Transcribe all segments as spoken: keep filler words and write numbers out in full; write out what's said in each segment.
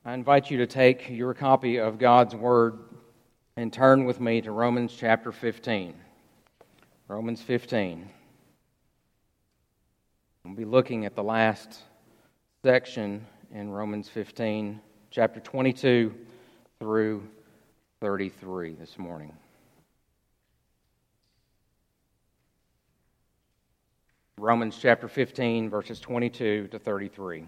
I invite you to take your copy of God's Word and turn with me to Romans chapter fifteen. Romans fifteen. We'll be looking at the last section in Romans fifteen, chapter twenty-two through thirty-three this morning. Romans chapter fifteen, verses twenty-two to thirty-three.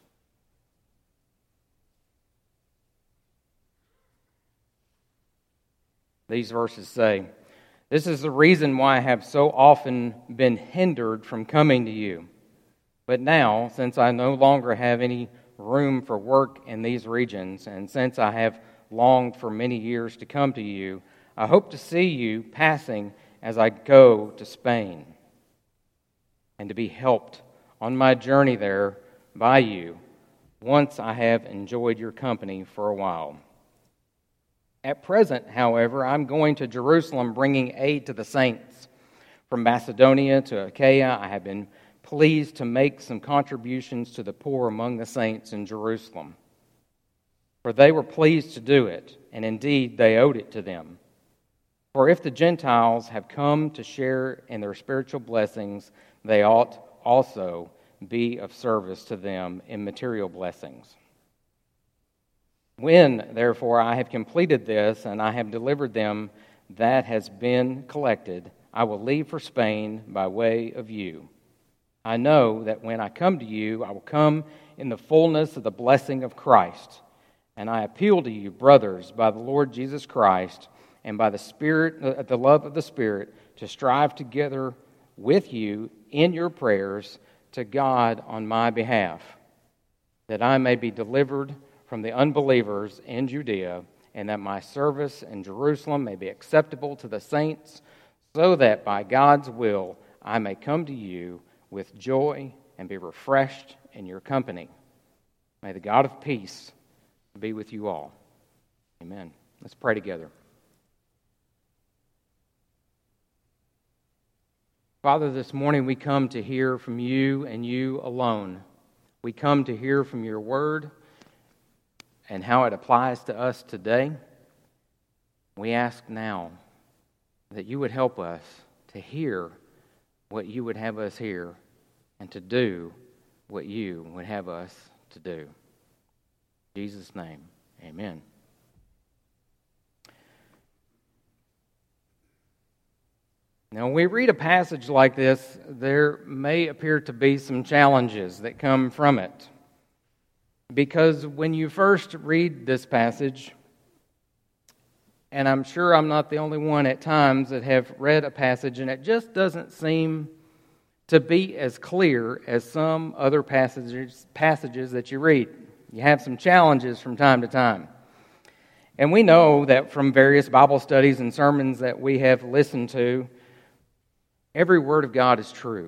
These verses say, "This is the reason why I have so often been hindered from coming to you. But now, since I no longer have any room for work in these regions, and since I have longed for many years to come to you, I hope to see you passing as I go to Spain, and to be helped on my journey there by you, once I have enjoyed your company for a while. At present, however, I'm going to Jerusalem bringing aid to the saints. From Macedonia to Achaia, I have been pleased to make some contributions to the poor among the saints in Jerusalem. For they were pleased to do it, and indeed they owed it to them. For if the Gentiles have come to share in their spiritual blessings, they ought also be of service to them in material blessings. When, therefore, I have completed this, and I have delivered them that has been collected, I will leave for Spain by way of you. I know that when I come to you, I will come in the fullness of the blessing of Christ. And I appeal to you, brothers, by the Lord Jesus Christ, and by the Spirit, uh, the love of the Spirit, to strive together with you in your prayers to God on my behalf, that I may be delivered from the unbelievers in Judea, and that my service in Jerusalem may be acceptable to the saints, so that by God's will I may come to you with joy and be refreshed in your company. May the God of peace be with you all." Amen. Let's pray together. Father, this morning we come to hear from you and you alone. We come to hear from your word and how it applies to us today. We ask now that you would help us to hear what you would have us hear and to do what you would have us to do. In Jesus' name, amen. Now, when we read a passage like this, there may appear to be some challenges that come from it. Because when you first read this passage, and I'm sure I'm not the only one at times that have read a passage, and it just doesn't seem to be as clear as some other passages, passages that you read. You have some challenges from time to time. And we know that from various Bible studies and sermons that we have listened to, every word of God is true.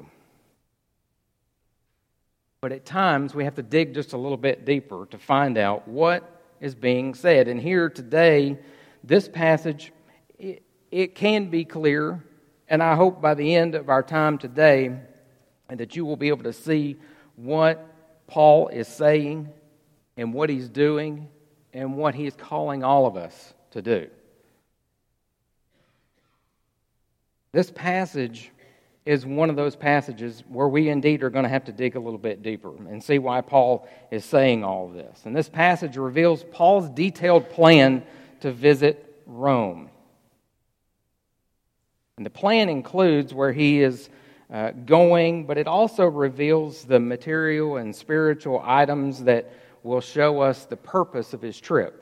But at times, we have to dig just a little bit deeper to find out what is being said. And here today, this passage, it, it can be clear, and I hope by the end of our time today that you will be able to see what Paul is saying and what he's doing and what he's calling all of us to do. This passage is one of those passages where we indeed are going to have to dig a little bit deeper and see why Paul is saying all of this. And this passage reveals Paul's detailed plan to visit Rome. And the plan includes where he is uh, going, but it also reveals the material and spiritual items that will show us the purpose of his trip.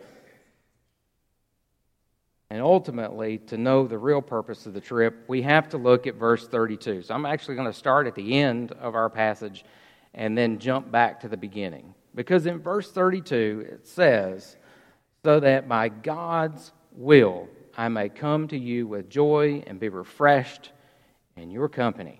And ultimately, to know the real purpose of the trip, we have to look at verse thirty-two. So I'm actually going to start at the end of our passage and then jump back to the beginning. Because in verse thirty-two, it says, "So that by God's will I may come to you with joy and be refreshed in your company."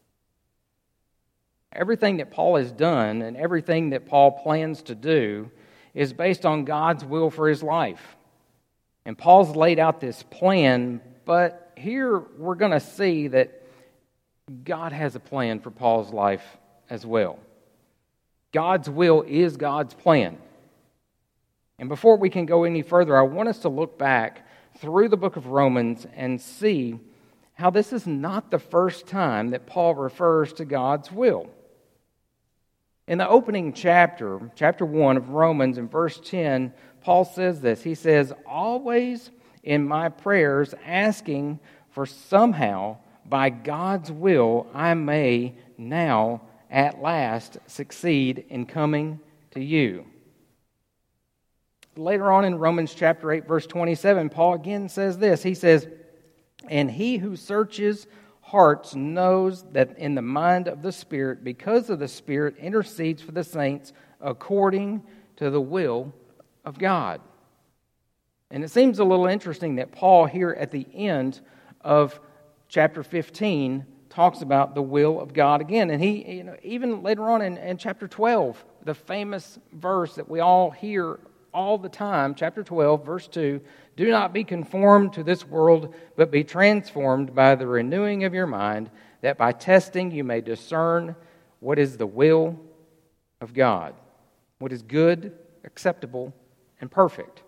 Everything that Paul has done and everything that Paul plans to do is based on God's will for his life. And Paul's laid out this plan, but here we're going to see that God has a plan for Paul's life as well. God's will is God's plan. And before we can go any further, I want us to look back through the book of Romans and see how this is not the first time that Paul refers to God's will. In the opening chapter, chapter one of Romans, in verse ten, Paul says this. He says, "Always in my prayers asking for somehow, by God's will, I may now at last succeed in coming to you." Later on in Romans chapter eight, verse twenty-seven, Paul again says this. He says, "And he who searches hearts knows that in the mind of the Spirit, because of the Spirit, intercedes for the saints according to the will of God." And it seems a little interesting that Paul here at the end of chapter fifteen talks about the will of God again. And he, you know, even later on in, in chapter twelve, the famous verse that we all hear all the time, chapter twelve, verse two, "Do not be conformed to this world, but be transformed by the renewing of your mind, that by testing you may discern what is the will of God, what is good, acceptable, and perfect."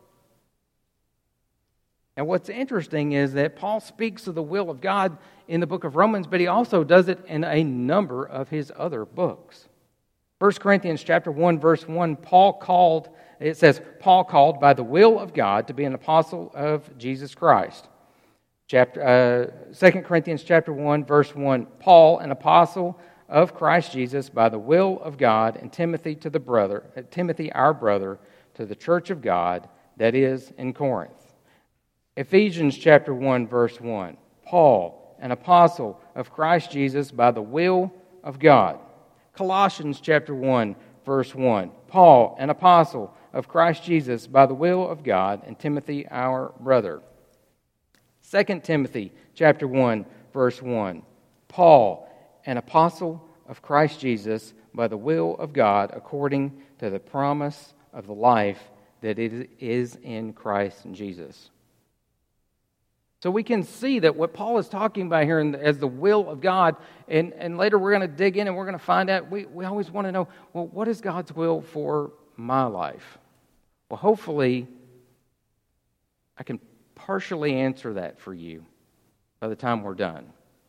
Now, what's interesting is that Paul speaks of the will of God in the book of Romans, but he also does it in a number of his other books. First Corinthians chapter one, verse one, Paul called, it says, "Paul called by the will of God to be an apostle of Jesus Christ." Chapter uh, Second Corinthians chapter one, verse one, "Paul, an apostle of Christ Jesus by the will of God, and Timothy to the brother, uh, Timothy our brother, to the church of God that is in Corinth." Ephesians chapter one, verse one, "Paul, an apostle of Christ Jesus by the will of God." Colossians chapter one, verse one, "Paul, an apostle of Christ Jesus by the will of God, and Timothy our brother." Second Timothy chapter one, verse one, "Paul, an apostle of Christ Jesus by the will of God, according to the promise of the life that it is in Christ Jesus." So we can see that what Paul is talking about here as the will of God, and, and later we're going to dig in and we're going to find out, we, we always want to know, well, what is God's will for my life? Well, hopefully, I can partially answer that for you by the time we're done.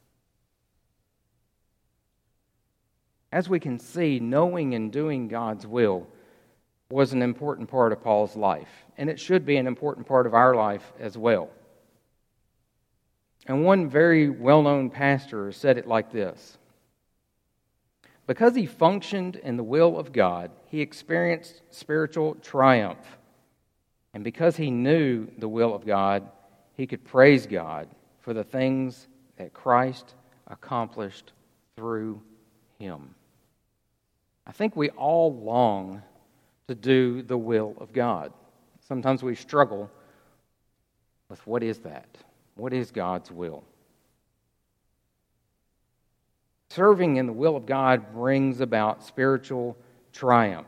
As we can see, knowing and doing God's will was an important part of Paul's life, and it should be an important part of our life as well. And one very well-known pastor said it like this: "Because he functioned in the will of God, he experienced spiritual triumph. And because he knew the will of God, he could praise God for the things that Christ accomplished through him." I think we all long to do the will of God. Sometimes we struggle with what is that? What is God's will? Serving in the will of God brings about spiritual triumph.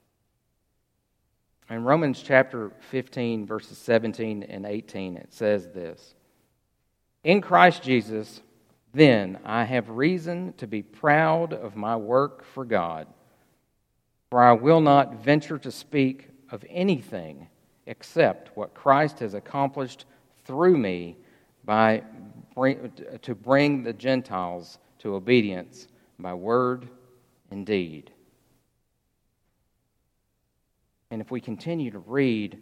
In Romans chapter fifteen, verses seventeen and eighteen, it says this: "In Christ Jesus, then I have reason to be proud of my work for God, for I will not venture to speak of anything except what Christ has accomplished through me by bring, to bring the Gentiles to obedience by word and deed." And if we continue to read,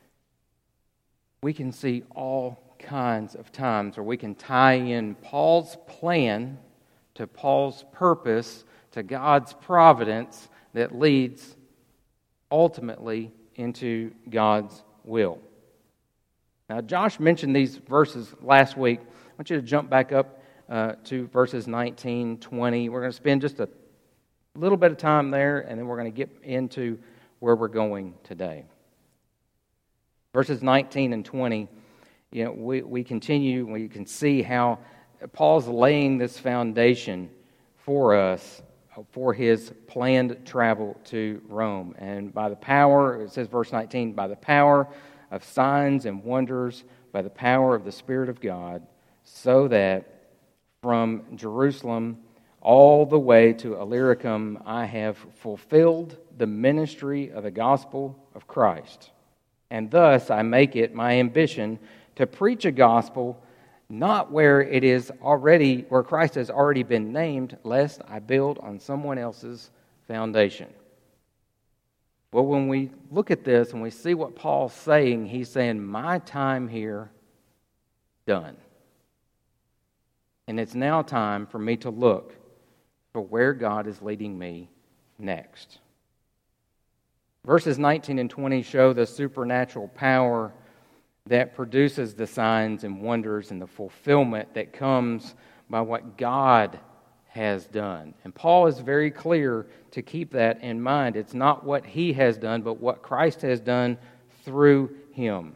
we can see all kinds of times where we can tie in Paul's plan to Paul's purpose, to God's providence that leads ultimately into God's will. Now, Josh mentioned these verses last week. I want you to jump back up uh, to verses nineteen, twenty. We're going to spend just a little bit of time there, and then we're going to get into where we're going today. Verses nineteen and twenty, you know, we, we continue, we can see how Paul's laying this foundation for us for his planned travel to Rome. And by the power, it says verse nineteen, by the power of signs and wonders, by the power of the Spirit of God, so that from Jerusalem all the way to Illyricum I have fulfilled the ministry of the gospel of Christ, And thus I make it my ambition to preach a gospel not where it is already, where Christ has already been named, lest I build on someone else's foundation. Well, when we look at this and we see what Paul's saying, he's saying, my time here, done. And it's now time for me to look for where God is leading me next. Verses nineteen and twenty show the supernatural power that produces the signs and wonders and the fulfillment that comes by what God has done. And Paul is very clear to keep that in mind. It's not what he has done, but what Christ has done through him.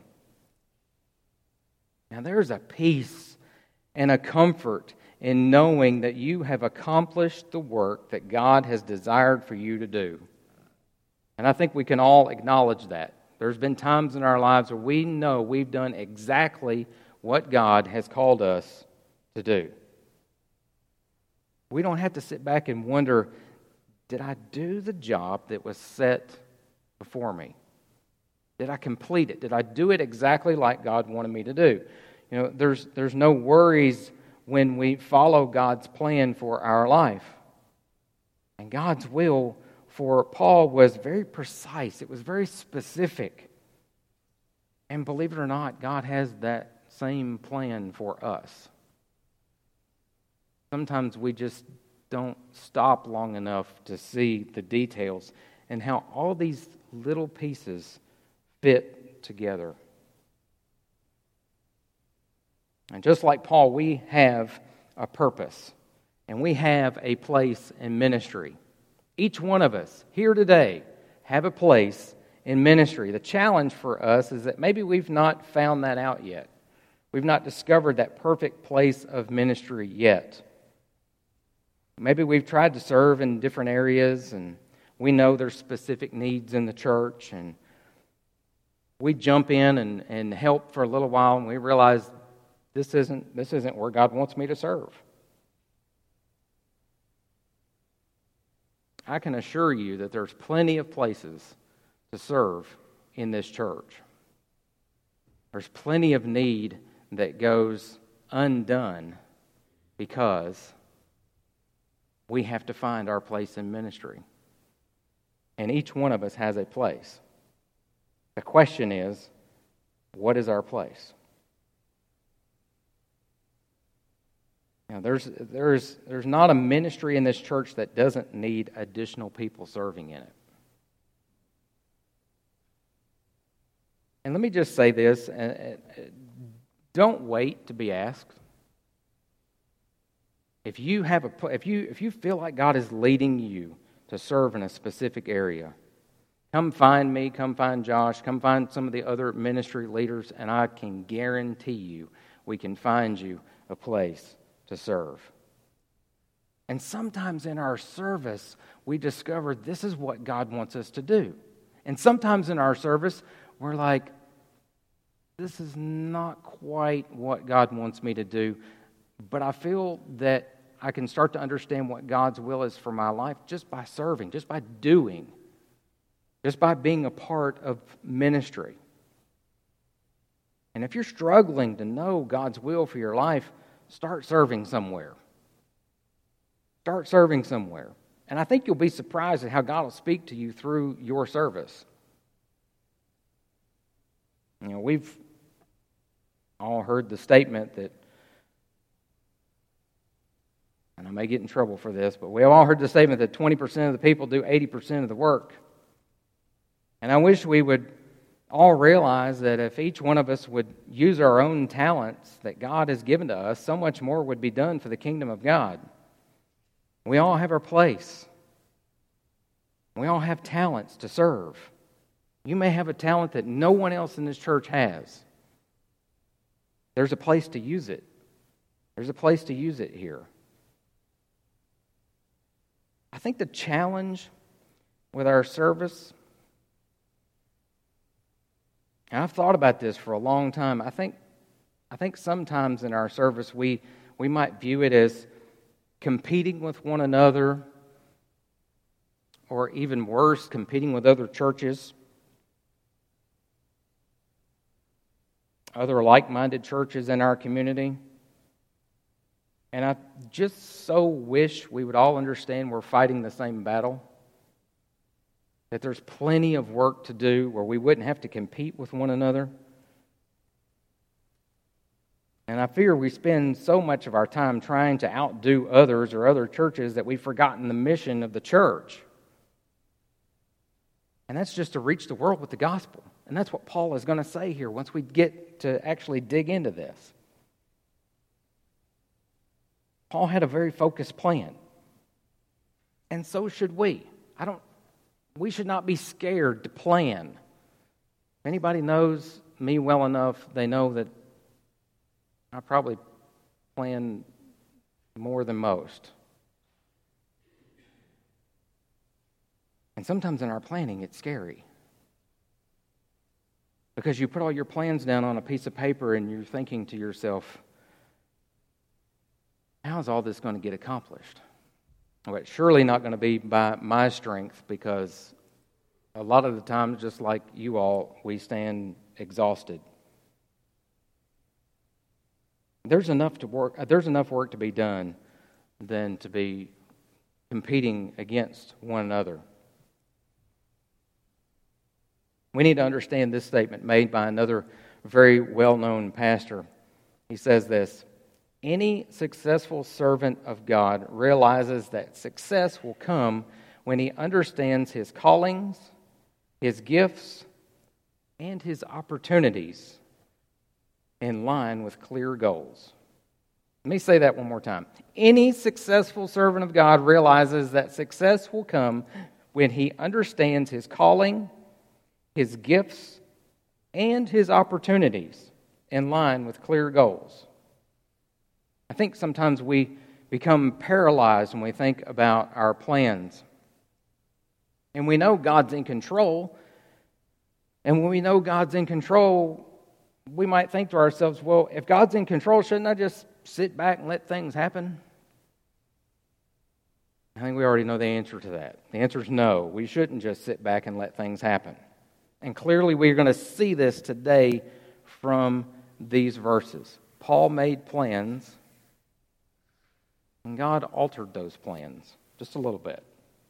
Now there's a peace and a comfort in knowing that you have accomplished the work that God has desired for you to do. And I think we can all acknowledge that. There's been times in our lives where we know we've done exactly what God has called us to do. We don't have to sit back and wonder, did I do the job that was set before me? Did I complete it? Did I do it exactly like God wanted me to do? You know, there's there's no worries when we follow God's plan for our life. And God's will for Paul was very precise. It was very specific. And believe it or not, God has that same plan for us. Sometimes we just don't stop long enough to see the details and how all these little pieces fit together. And just like Paul, we have a purpose and we have a place in ministry. Each one of us here today have a place in ministry. The challenge for us is that maybe we've not found that out yet. We've not discovered that perfect place of ministry yet. Maybe we've tried to serve in different areas and we know there's specific needs in the church and we jump in and, and help for a little while and we realize this isn't, this isn't where God wants me to serve. I can assure you that there's plenty of places to serve in this church. There's plenty of need that goes undone because we have to find our place in ministry. And each one of us has a place. The question is, what is our place? Now, there's there's there's not a ministry in this church that doesn't need additional people serving in it. And let me just say this, uh, don't wait to be asked. If you have a if you if you feel like God is leading you to serve in a specific area, come find me, come find Josh, come find some of the other ministry leaders, and I can guarantee you we can find you a place to serve. And sometimes in our service, we discover this is what God wants us to do. And sometimes in our service, we're like, this is not quite what God wants me to do, but I feel that I can start to understand what God's will is for my life just by serving, just by doing, just by being a part of ministry. And if you're struggling to know God's will for your life, start serving somewhere. Start serving somewhere. And I think you'll be surprised at how God will speak to you through your service. You know, we've all heard the statement that, and I may get in trouble for this, but we've all heard the statement that twenty percent of the people do eighty percent of the work. And I wish we would all realize that if each one of us would use our own talents that God has given to us, so much more would be done for the kingdom of God. We all have our place. We all have talents to serve. You may have a talent that no one else in this church has. There's a place to use it. There's a place to use it here. I think the challenge with our service, and I've thought about this for a long time. I think I think sometimes in our service we we might view it as competing with one another, or even worse, competing with other churches. other like-minded churches in our community. And I just so wish we would all understand we're fighting the same battle. That there's plenty of work to do where we wouldn't have to compete with one another. And I fear we spend so much of our time trying to outdo others or other churches that we've forgotten the mission of the church. And that's just to reach the world with the gospel. And that's what Paul is going to say here once we get to actually dig into this. Paul had a very focused plan. And so should we. I don't we should not be scared to plan. If anybody knows me well enough, they know that I probably plan more than most. And sometimes in our planning, it's scary. Because you put all your plans down on a piece of paper and you're thinking to yourself, how is all this going to get accomplished? Well, it's surely not going to be by my strength, because a lot of the times, just like you all, we stand exhausted. There's enough to work. There's enough work to be done than to be competing against one another. We need to understand this statement made by another very well-known pastor. He says this: any successful servant of God realizes that success will come when he understands his callings, his gifts, and his opportunities in line with clear goals. Let me say that one more time. Any successful servant of God realizes that success will come when he understands his calling, his gifts, and his opportunities in line with clear goals. I think sometimes we become paralyzed when we think about our plans. And we know God's in control. And when we know God's in control, we might think to ourselves, well, if God's in control, shouldn't I just sit back and let things happen? I think we already know the answer to that. The answer is no. We shouldn't just sit back and let things happen. And clearly we're going to see this today from these verses. Paul made plans, and God altered those plans just a little bit.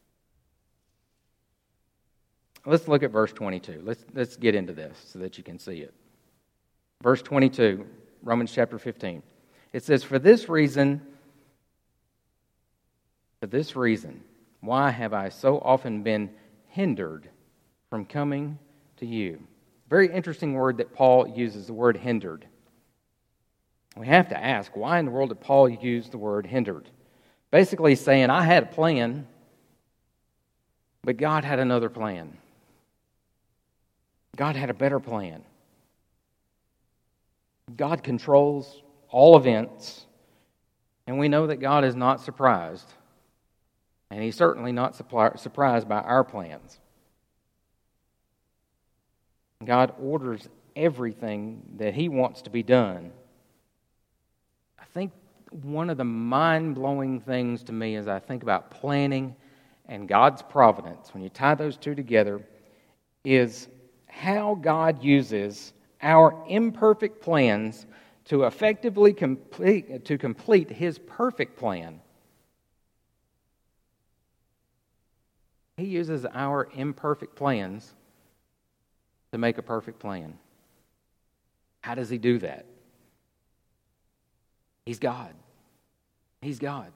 Let's look at verse twenty-two. Let's, let's get into this so that you can see it. Verse twenty-two, Romans chapter fifteen. It says, For this reason, for this reason, why have I so often been hindered from coming to you? Very interesting word that Paul uses, the word hindered. We have to ask, why in the world did Paul use the word hindered? Basically saying, I had a plan, but God had another plan. God had a better plan. God controls all events, and we know that God is not surprised, and He's certainly not surprised by our plans. God orders everything that He wants to be done. I think one of the mind-blowing things to me as I think about planning and God's providence, when you tie those two together, is how God uses our imperfect plans to effectively complete, to complete His perfect plan. He uses our imperfect plans to make a perfect plan. How does He do that? He's God. He's God.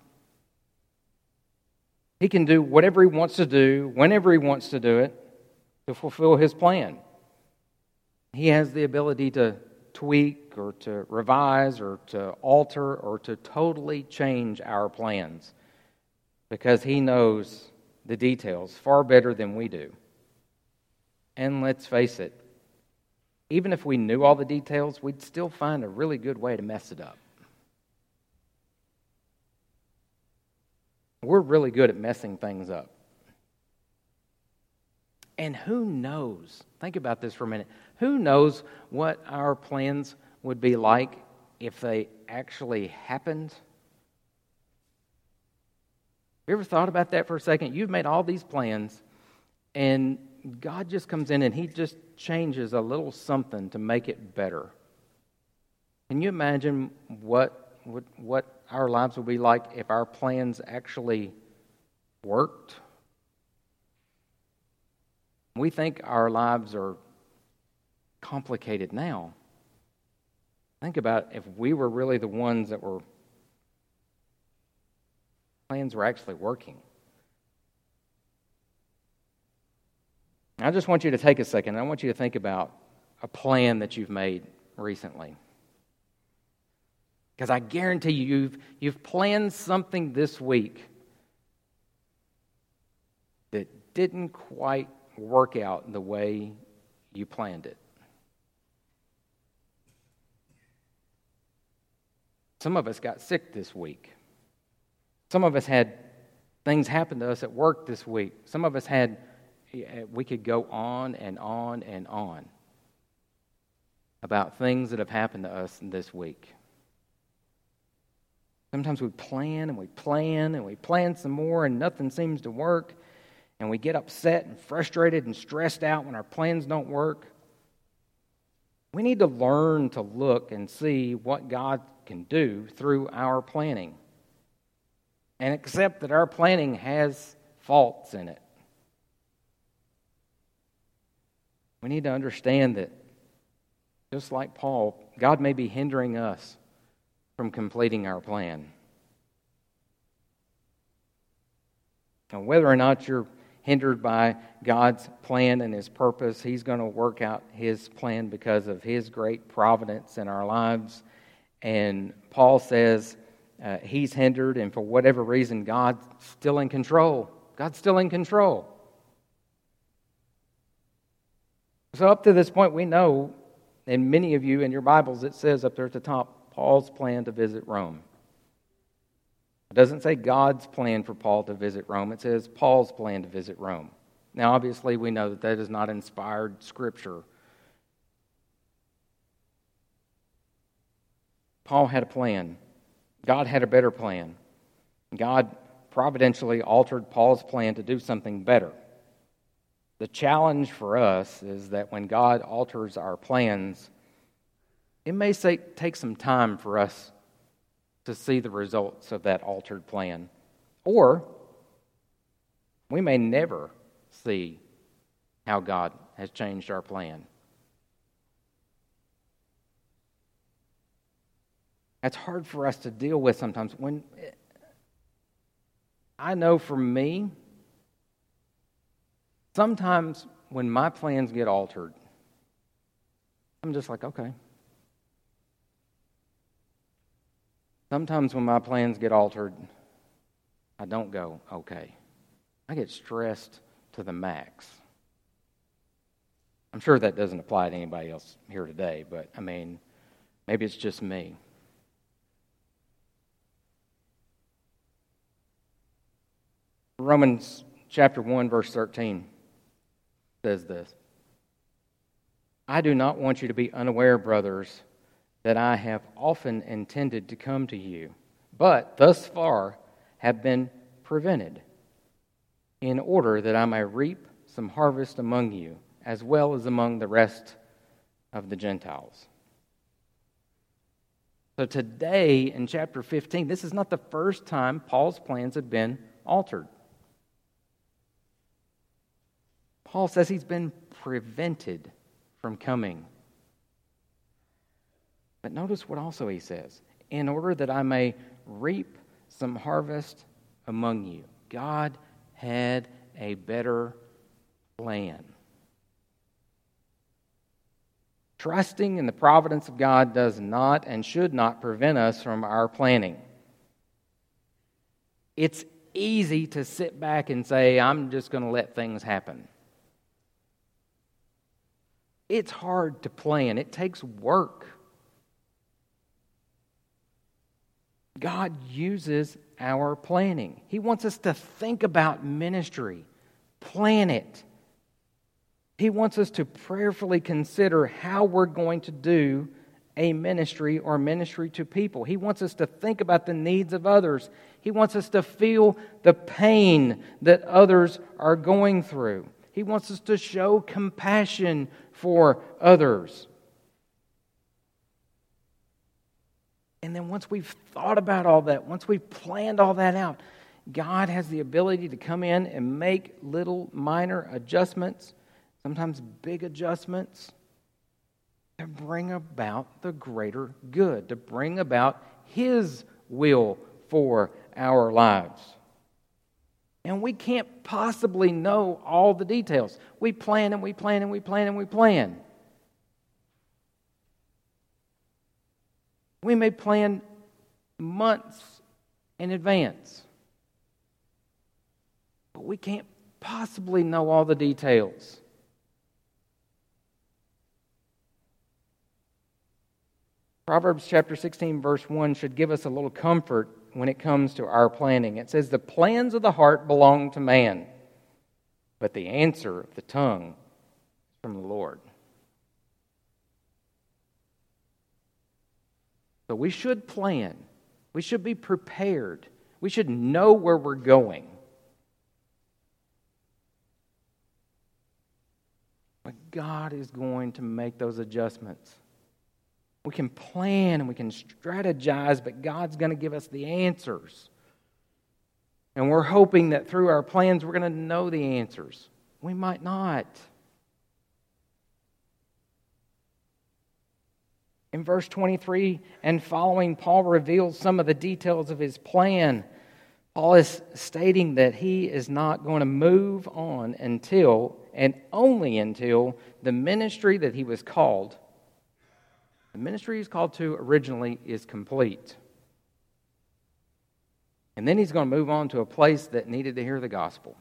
He can do whatever He wants to do, whenever He wants to do it, to fulfill His plan. He has the ability to tweak or to revise or to alter or to totally change our plans because He knows the details far better than we do. And let's face it, even if we knew all the details, we'd still find a really good way to mess it up. We're really good at messing things up. And who knows, think about this for a minute, who knows what our plans would be like if they actually happened? You ever thought about that for a second? You've made all these plans, and God just comes in and He just changes a little something to make it better. Can you imagine what, what, what our lives would be like if our plans actually worked? We think our lives are complicated now. Think about if we were really the ones that were, plans were actually working. I just want you to take a second. I want you to think about a plan that you've made recently. Because I guarantee you, you've, you've planned something this week that didn't quite work out the way you planned it. Some of us got sick this week. Some of us had things happen to us at work this week. Some of us had, we could go on and on and on about things that have happened to us this week. Sometimes we plan and we plan and we plan some more and nothing seems to work. And we get upset and frustrated and stressed out when our plans don't work. We need to learn to look and see what God can do through our planning. And accept that our planning has faults in it. We need to understand that, just like Paul, God may be hindering us from completing our plan. Now, whether or not you're hindered by God's plan and His purpose, He's going to work out His plan because of His great providence in our lives. And Paul says uh, he's hindered, and for whatever reason, God's still in control. God's still in control. So up to this point, we know, and many of you in your Bibles, it says up there at the top, Paul's plan to visit Rome. It doesn't say God's plan for Paul to visit Rome. It says Paul's plan to visit Rome. Now, obviously, we know that that is not inspired Scripture. Paul had a plan. God had a better plan. God providentially altered Paul's plan to do something better. The challenge for us is that when God alters our plans, it may say, take some time for us to see the results of that altered plan. Or we may never see how God has changed our plan. That's hard for us to deal with sometimes. When I know for me, sometimes when my plans get altered, I'm just like, okay. Sometimes when my plans get altered, I don't go, okay. I get stressed to the max. I'm sure that doesn't apply to anybody else here today, but I mean, maybe it's just me. Romans chapter one, verse thirteen says this. I do not want you to be unaware, brothers, that I have often intended to come to you, but thus far have been prevented, in order that I may reap some harvest among you, as well as among the rest of the Gentiles. So today, in chapter fifteen, this is not the first time Paul's plans have been altered. Paul says he's been prevented from coming. But notice what also he says. In order that I may reap some harvest among you. God had a better plan. Trusting in the providence of God does not and should not prevent us from our planning. It's easy to sit back and say, I'm just going to let things happen. It's hard to plan. It takes work. God uses our planning. He wants us to think about ministry, plan it. He wants us to prayerfully consider how we're going to do a ministry or ministry to people. He wants us to think about the needs of others. He wants us to feel the pain that others are going through. He wants us to show compassion for others. And then once we've thought about all that, once we've planned all that out, God has the ability to come in and make little minor adjustments, sometimes big adjustments, to bring about the greater good, to bring about His will for our lives. And we can't possibly know all the details. We plan and we plan and we plan and we plan. We may plan months in advance, but we can't possibly know all the details. Proverbs chapter sixteen, verse one should give us a little comfort when it comes to our planning. It says, "The plans of the heart belong to man, but the answer of the tongue is from the Lord." So we should plan. We should be prepared. We should know where we're going. But God is going to make those adjustments. We can plan and we can strategize, but God's going to give us the answers. And we're hoping that through our plans we're going to know the answers. We might not. In verse twenty-three and following, Paul reveals some of the details of his plan. Paul is stating that he is not going to move on until, and only until, the ministry that he was called, the ministry he's called to originally, is complete. And then he's going to move on to a place that needed to hear the gospel.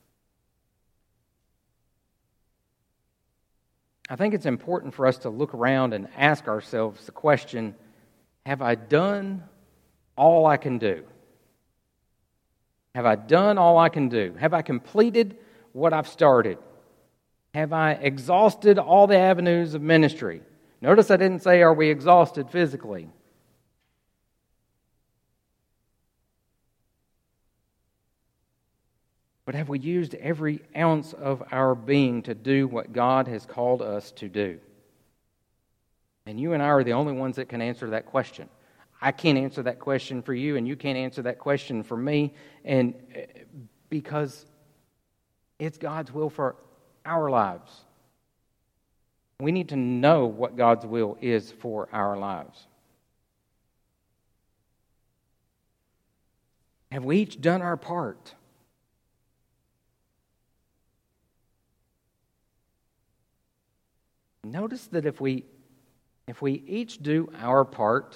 I think it's important for us to look around and ask ourselves the question, have I done all I can do? Have I done all I can do? Have I completed what I've started? Have I exhausted all the avenues of ministry? Notice I didn't say, are we exhausted physically? But have we used every ounce of our being to do what God has called us to do? And you and I are the only ones that can answer that question. I can't answer that question for you, and you can't answer that question for me, and because it's God's will for our lives. We need to know what God's will is for our lives. Have we each done our part? Notice that if we if we each do our part,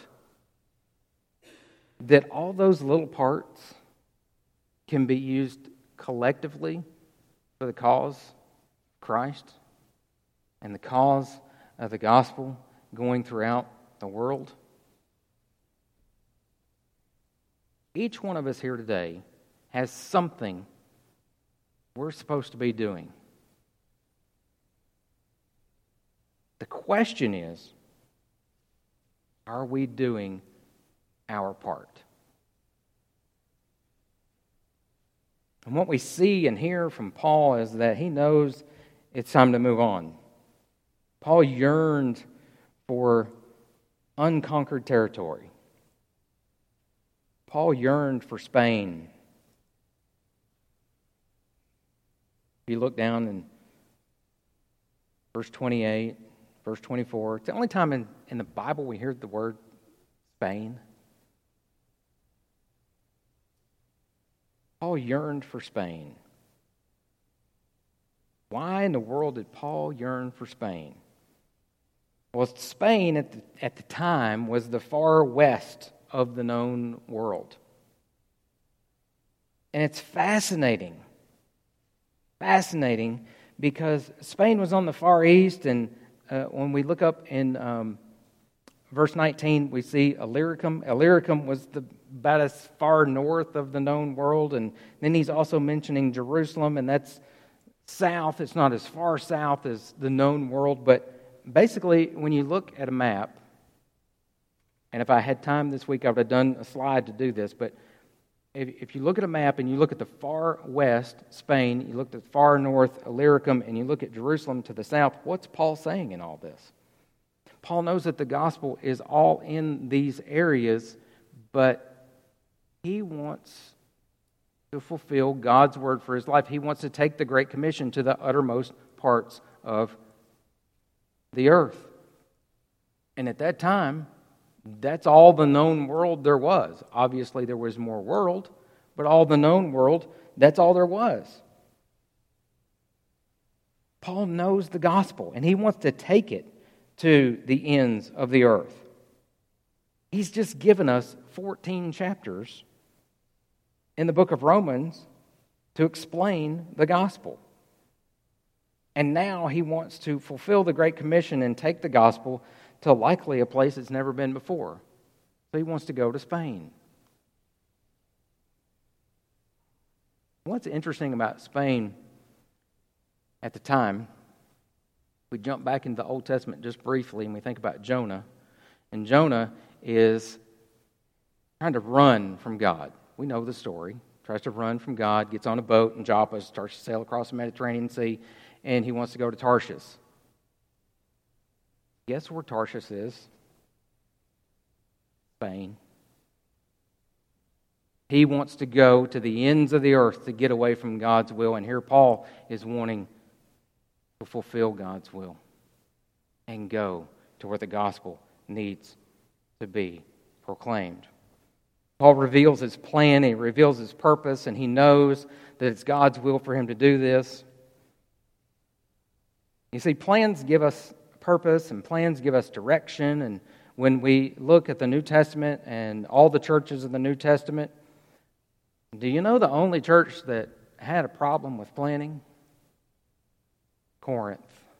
that all those little parts can be used collectively for the cause of Christ and the cause of the gospel going throughout the world. Each one of us here today has something we're supposed to be doing. The question is, are we doing our part? And what we see and hear from Paul is that he knows it's time to move on. Paul yearned for unconquered territory. Paul yearned for Spain. If you look down in verse twenty-eight, verse twenty-four, it's the only time in, in the Bible we hear the word Spain. Paul yearned for Spain. Why in the world did Paul yearn for Spain? Well, Spain at the, at the time was the far west of the known world. And it's fascinating. Fascinating because Spain was on the far east, and uh, when we look up in um, verse nineteen, we see Illyricum. Illyricum was the, about as far north of the known world, and then he's also mentioning Jerusalem, and that's south. It's not as far south as the known world, but basically, when you look at a map, and if I had time this week, I would have done a slide to do this, but if, if you look at a map and you look at the far west, Spain, you look at the far north, Illyricum, and you look at Jerusalem to the south, what's Paul saying in all this? Paul knows that the gospel is all in these areas, but he wants to fulfill God's word for his life. He wants to take the Great Commission to the uttermost parts of the earth. And at that time, that's all the known world there was. Obviously, there was more world, but all the known world, that's all there was. Paul knows the gospel, and he wants to take it to the ends of the earth. He's just given us fourteen chapters in the book of Romans to explain the gospel. And now he wants to fulfill the Great Commission and take the gospel to likely a place it's never been before. So he wants to go to Spain. What's interesting about Spain at the time, we jump back into the Old Testament just briefly and we think about Jonah. And Jonah is trying to run from God. We know the story. Tries to run from God, gets on a boat in Joppa, starts to sail across the Mediterranean Sea, and he wants to go to Tarshish. Guess where Tarshish is? Spain. He wants to go to the ends of the earth to get away from God's will, and here Paul is wanting to fulfill God's will and go to where the gospel needs to be proclaimed. Paul reveals his plan, he reveals his purpose, and he knows that it's God's will for him to do this. You see, plans give us purpose and plans give us direction, and when we look at the New Testament and all the churches of the New Testament, do you know the only church that had a problem with planning? Corinth.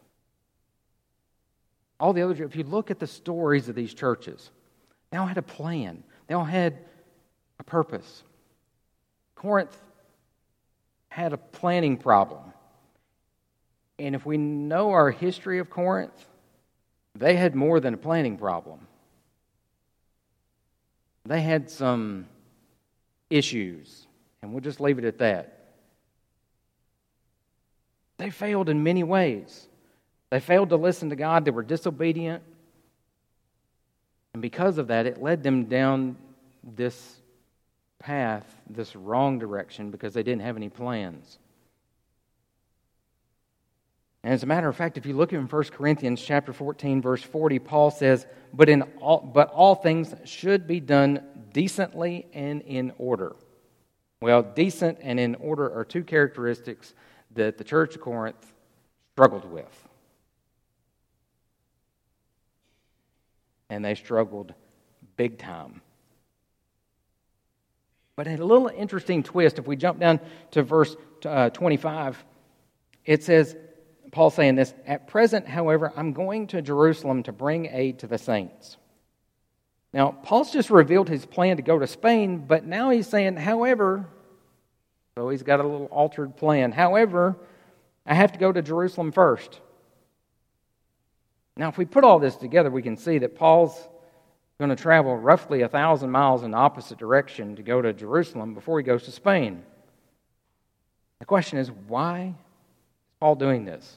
All the other, if you look at the stories of these churches, they all had a plan. They all had a purpose. Corinth had a planning problem. And if we know our history of Corinth, they had more than a planning problem. They had some issues, and we'll just leave it at that. They failed in many ways. They failed to listen to God. They were disobedient. And because of that, it led them down this path, this wrong direction, because they didn't have any plans. And as a matter of fact, if you look in First Corinthians chapter fourteen, verse forty, Paul says, But in all, but all things should be done decently and in order. Well, decent and in order are two characteristics that the church of Corinth struggled with. And they struggled big time. But a little interesting twist, if we jump down to verse uh, twenty-five, it says, Paul saying this, At present, however, I'm going to Jerusalem to bring aid to the saints. Now, Paul's just revealed his plan to go to Spain, but now he's saying, however, so he's got a little altered plan. However, I have to go to Jerusalem first. Now, if we put all this together, we can see that Paul's going to travel roughly a thousand miles in the opposite direction to go to Jerusalem before he goes to Spain. The question is, why is Paul doing this?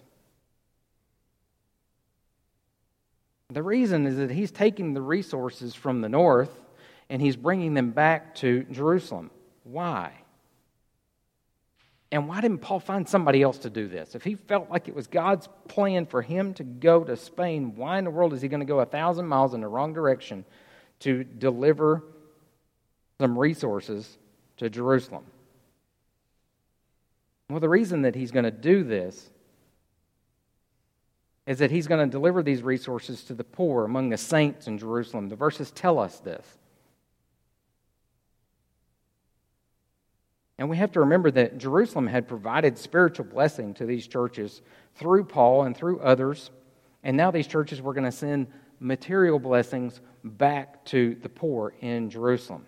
The reason is that he's taking the resources from the north and he's bringing them back to Jerusalem. Why? And why didn't Paul find somebody else to do this? If he felt like it was God's plan for him to go to Spain, why in the world is he going to go a thousand miles in the wrong direction to deliver some resources to Jerusalem? Well, the reason that he's going to do this is that he's going to deliver these resources to the poor among the saints in Jerusalem. The verses tell us this. And we have to remember that Jerusalem had provided spiritual blessing to these churches through Paul and through others. And now these churches were going to send material blessings back to the poor in Jerusalem.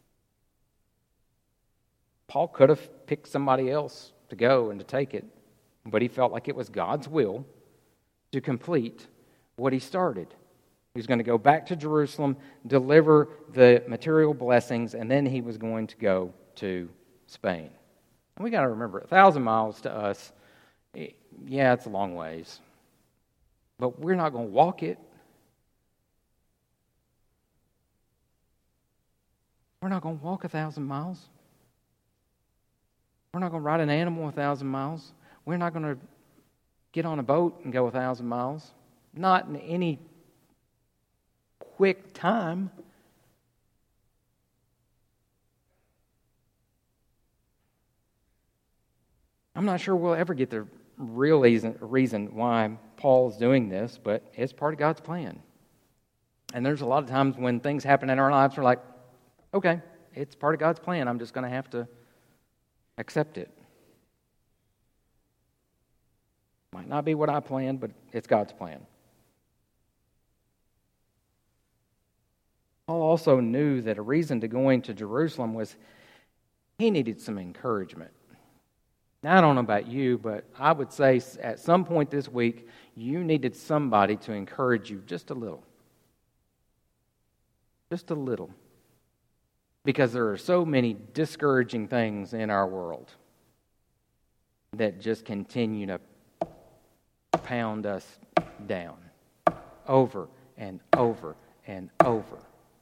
Paul could have picked somebody else to go and to take it, but he felt like it was God's will to complete what he started. He was going to go back to Jerusalem, deliver the material blessings, and then he was going to go to Spain. And we got to remember, a thousand miles to us, yeah, it's a long ways. But we're not going to walk it. We're not going to walk a thousand miles. We're not going to ride an animal a thousand miles. We're not going to get on a boat and go a thousand miles. Not in any quick time. I'm not sure we'll ever get the real reason why Paul's doing this, but it's part of God's plan. And there's a lot of times when things happen in our lives, we're like, okay, it's part of God's plan. I'm just going to have to accept it. Might not be what I planned, but it's God's plan. Paul also knew that a reason to going to Jerusalem was he needed some encouragement. Now, I don't know about you, but I would say at some point this week, you needed somebody to encourage you just a little. Just a little. Because there are so many discouraging things in our world that just continue to pound us down over and over and over.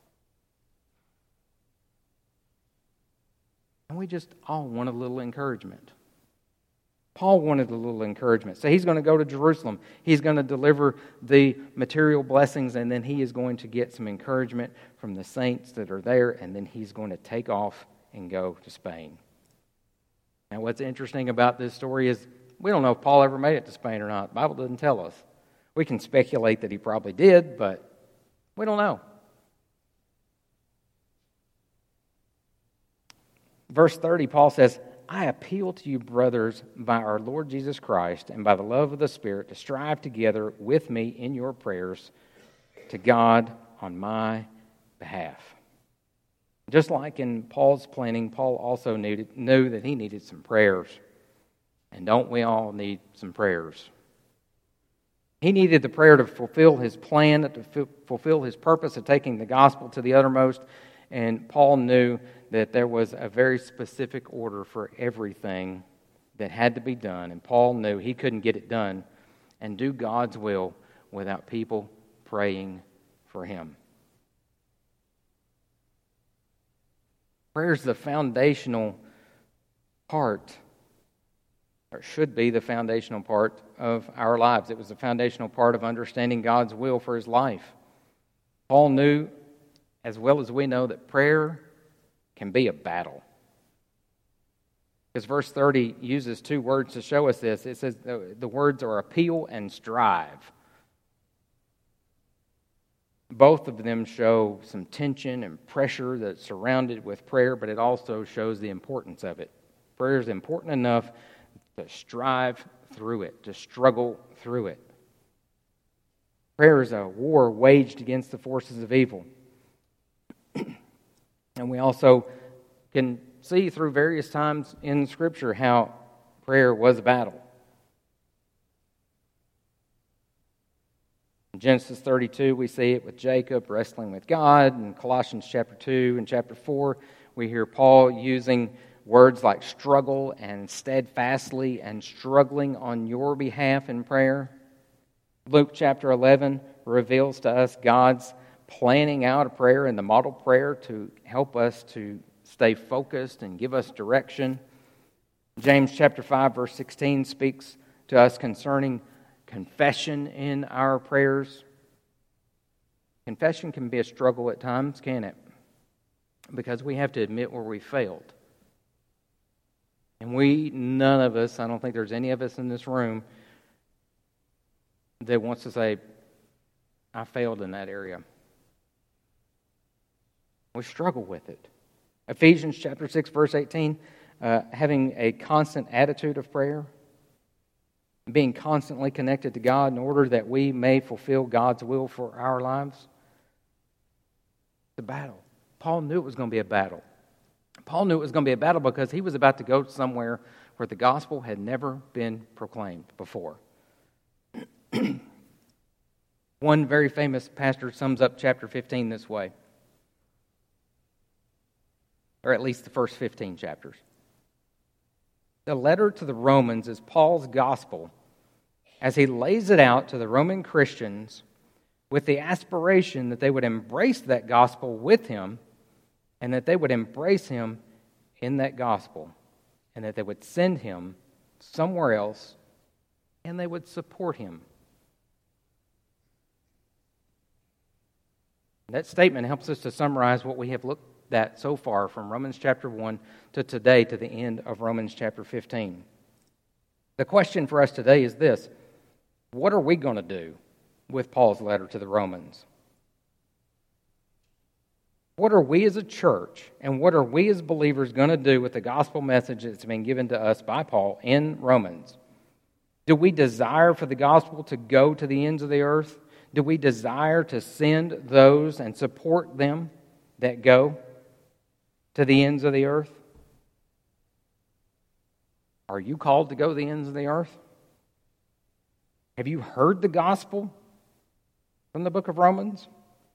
And we just all want a little encouragement. Paul wanted a little encouragement. So he's going to go to Jerusalem. He's going to deliver the material blessings, and then he is going to get some encouragement from the saints that are there, and then he's going to take off and go to Spain. Now, what's interesting about this story is we don't know if Paul ever made it to Spain or not. The Bible doesn't tell us. We can speculate that he probably did, but we don't know. Verse thirty, Paul says, I appeal to you, brothers, by our Lord Jesus Christ and by the love of the Spirit, to strive together with me in your prayers to God on my behalf. Just like in Paul's planning, Paul also needed, knew that he needed some prayers. And don't we all need some prayers? He needed the prayer to fulfill his plan, to f- fulfill his purpose of taking the gospel to the uttermost. And Paul knew that there was a very specific order for everything that had to be done. And Paul knew he couldn't get it done and do God's will without people praying for him. Prayer is the foundational part, or should be the foundational part of our lives. It was the foundational part of understanding God's will for his life. Paul knew, as well as we know, that prayer can be a battle. Because verse thirty uses two words to show us this. It says the, the words are appeal and strive. Both of them show some tension and pressure that's surrounded with prayer, but it also shows the importance of it. Prayer is important enough to strive through it, to struggle through it. Prayer is a war waged against the forces of evil. And we also can see through various times in Scripture how prayer was a battle. In Genesis thirty-two, we see it with Jacob wrestling with God. In Colossians chapter two and chapter four, we hear Paul using words like struggle and steadfastly and struggling on your behalf in prayer. Luke chapter eleven reveals to us God's planning out a prayer and the model prayer to help us to stay focused and give us direction. James chapter five verse sixteen speaks to us concerning confession in our prayers. Confession can be a struggle at times, can it? Because we have to admit where we failed. And we, none of us, I don't think there's any of us in this room that wants to say, I failed in that area. We struggle with it. Ephesians chapter six, verse eighteen, uh, having a constant attitude of prayer, being constantly connected to God in order that we may fulfill God's will for our lives. The battle. Paul knew it was going to be a battle. Paul knew it was going to be a battle because he was about to go somewhere where the gospel had never been proclaimed before. One very famous pastor sums up chapter fifteen this way, or at least the first fifteen chapters. The letter to the Romans is Paul's gospel as he lays it out to the Roman Christians with the aspiration that they would embrace that gospel with him and that they would embrace him in that gospel, and that they would send him somewhere else, and they would support him. That statement helps us to summarize what we have looked at so far from Romans chapter one to today to the end of Romans chapter fifteen. The question for us today is this: what are we going to do with Paul's letter to the Romans? What are we as a church and what are we as believers going to do with the gospel message that's been given to us by Paul in Romans? Do we desire for the gospel to go to the ends of the earth? Do we desire to send those and support them that go to the ends of the earth? Are you called to go to the ends of the earth? Have you heard the gospel from the book of Romans?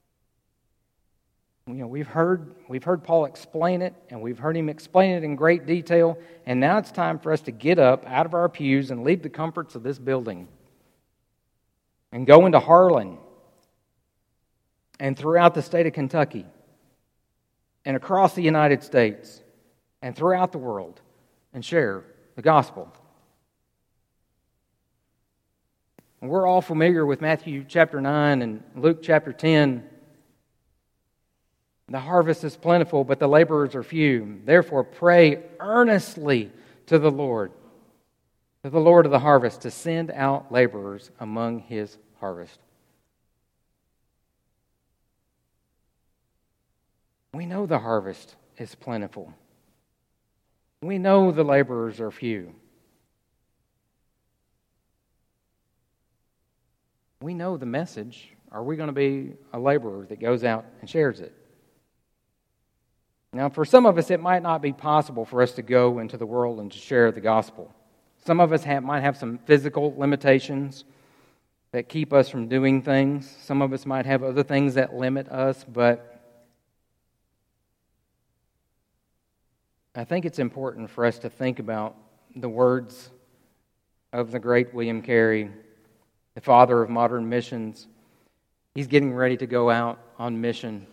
You know, we've heard we've heard Paul explain it, and we've heard him explain it in great detail, and now it's time for us to get up out of our pews and leave the comforts of this building and go into Harlan and throughout the state of Kentucky and across the United States and throughout the world and share the gospel. And we're all familiar with Matthew chapter nine and Luke chapter ten. The harvest is plentiful, but the laborers are few. Therefore, pray earnestly to the Lord, to the Lord of the harvest, to send out laborers among his harvest. We know the harvest is plentiful. We know the laborers are few. We know the message. Are we going to be a laborer that goes out and shares it? Now, for some of us, it might not be possible for us to go into the world and to share the gospel. Some of us have, might have some physical limitations that keep us from doing things. Some of us might have other things that limit us, but I think it's important for us to think about the words of the great William Carey, the father of modern missions. He's getting ready to go out on mission.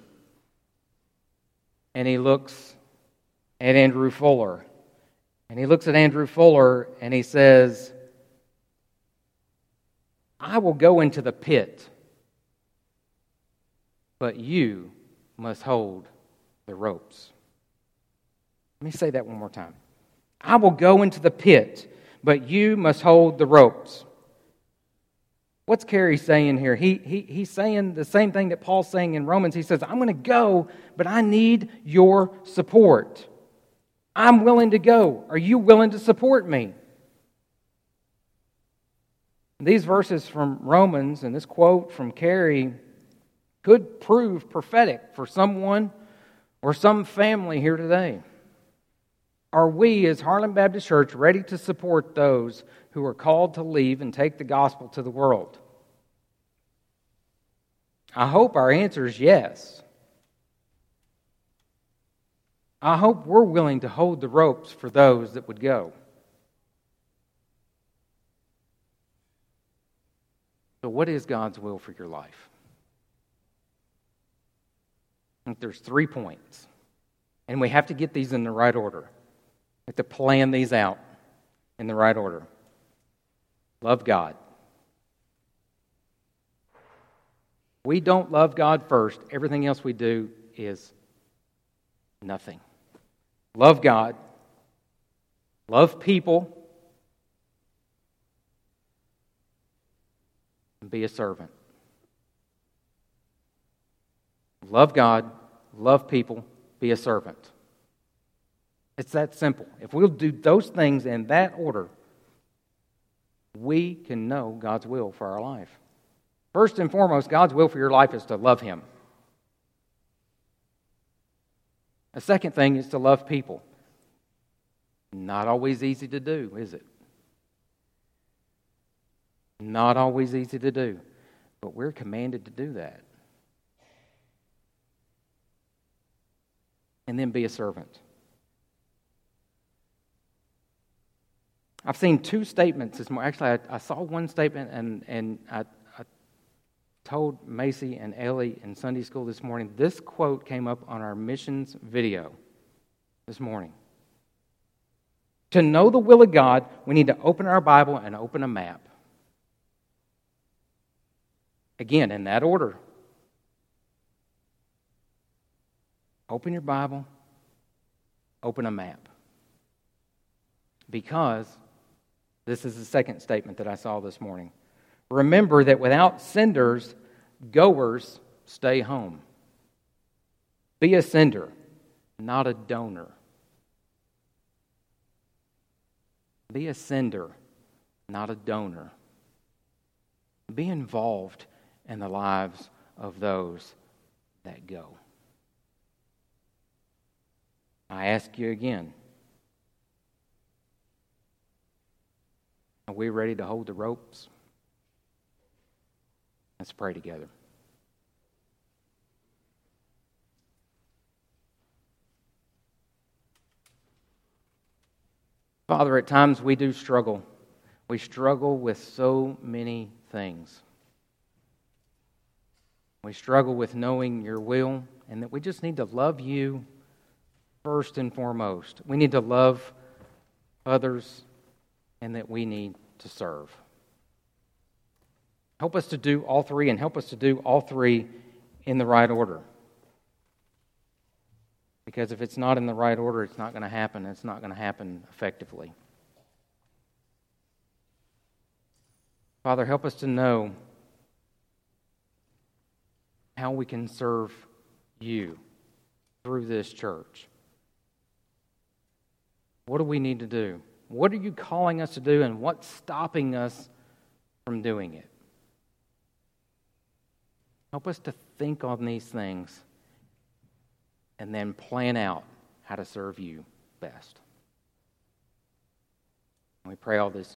And he looks at Andrew Fuller. And he looks at Andrew Fuller and he says, I will go into the pit, but you must hold the ropes. Let me say that one more time. I will go into the pit, but you must hold the ropes. What's Carey saying here? He, he He's saying the same thing that Paul's saying in Romans. He says, I'm going to go, but I need your support. I'm willing to go. Are you willing to support me? These verses from Romans and this quote from Carey could prove prophetic for someone or some family here today. Are we, as Harlan Baptist Church, ready to support those who are called to leave and take the gospel to the world? I hope our answer is yes. I hope we're willing to hold the ropes for those that would go. So what is God's will for your life? I think there's three points. And we have to get these in the right order. We have to plan these out in the right order. Love God. We don't love God first. Everything else we do is nothing. Love God. Love people. And be a servant. Love God. Love people. Be a servant. It's that simple. If we'll do those things in that order, we can know God's will for our life. First and foremost, God's will for your life is to love Him. The second thing is to love people. Not always easy to do, is it? Not always easy to do, but we're commanded to do that. And then be a servant. I've seen two statements this morning. Actually, I, I saw one statement and, and I, I told Macy and Ellie in Sunday school this morning, this quote came up on our missions video this morning. To know the will of God, we need to open our Bible and open a map. Again, in that order. Open your Bible, open a map. Because this is the second statement that I saw this morning. Remember that without senders, goers stay home. Be a sender, not a donor. Be a sender, not a donor. Be involved in the lives of those that go. I ask you again, are we ready to hold the ropes? Let's pray together. Father, at times we do struggle. We struggle with so many things. We struggle with knowing your will, and that we just need to love you first and foremost. We need to love others, and that we need to serve. Help us to do all three, and help us to do all three in the right order. Because if it's not in the right order, it's not going to happen. It's not going to happen effectively. Father, help us to know how we can serve you through this church. What do we need to do? What are you calling us to do, and what's stopping us from doing it? Help us to think on these things and then plan out how to serve you best. We pray all this